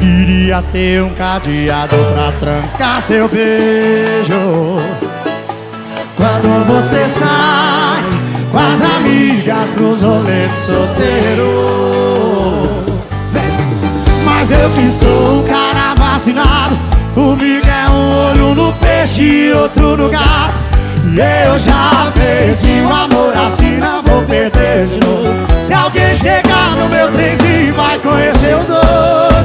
Queria ter um cadeado pra trancar seu beijo. Quando você sai com as amigas pros rolês solteiro. Mas eu que sou um cara vacinado, comigo é um olho no peixe e outro no gato. E eu já perdi o amor, assim não vou perder de novo. Se alguém chegar no meu trenzinho vai conhecer o doido.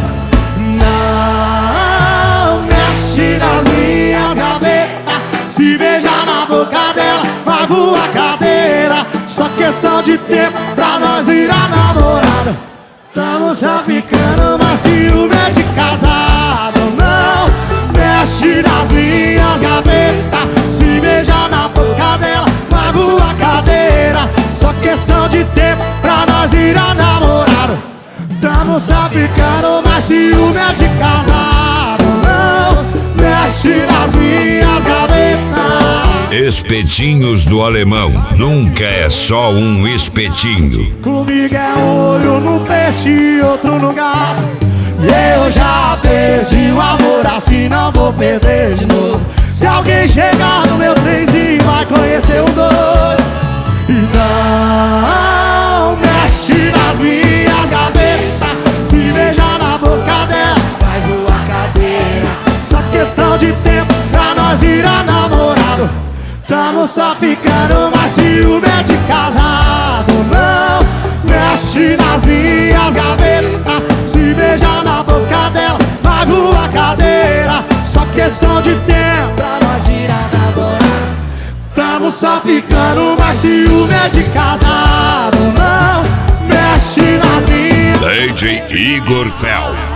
Não mexe nas minhas gavetas, se beijar na boca dela magoa a cadeira. Só questão de tempo pra nós virar namorado. Tamo só ficando, mas ciúme é de casado. Não mexe nas minhas gavetas, se beijar na boca dela magoa a cadeira. Só questão de tempo pra nós virar namorado. Tamo só ficando, mas ciúme é de casado. Não mexe nas minhas gavetas. Espetinhos do Alemão, nunca é só um espetinho. Comigo é um olho no peixe e outro no gato. E eu já perdi o amor, assim não vou perder de novo. Se alguém chegar no meu trenzinho vai conhecer o doido. E não mexe nas minhas gavetas, se beijar na boca dela vai voar cadeira. Só questão de tempo pra nós virar namorado. Tamo só ficando, mas ciúme é de casado. Não mexe nas minhas gavetas, se beijar na boca dela magoa a cadeira. Só questão de tempo pra nós virar namorado. Tamo só ficando, mas ciúme é de casado. Não mexe nas minhas. DJ Igor Fel.